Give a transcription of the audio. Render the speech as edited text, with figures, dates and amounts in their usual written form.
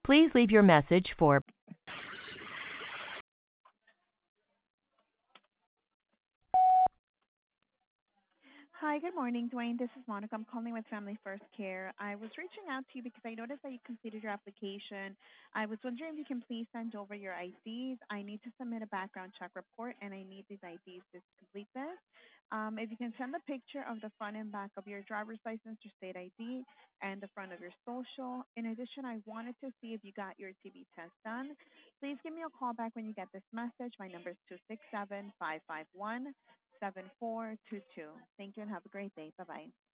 Please leave your message for Hi, good morning, Dwayne. This is Monica. I'm calling with Family First Care. I was reaching out to you because I noticed that you completed your application. I was wondering if you can please send over your IDs. I need to submit a background check report, and I need these IDs to complete this. If you can send a picture of the front and back of your driver's license or state ID and the front of your social. In addition, I wanted to see if you got your TB test done. Please give me a call back when you get this message. My number is 267-551-7422. Thank you and have a great day. Bye bye.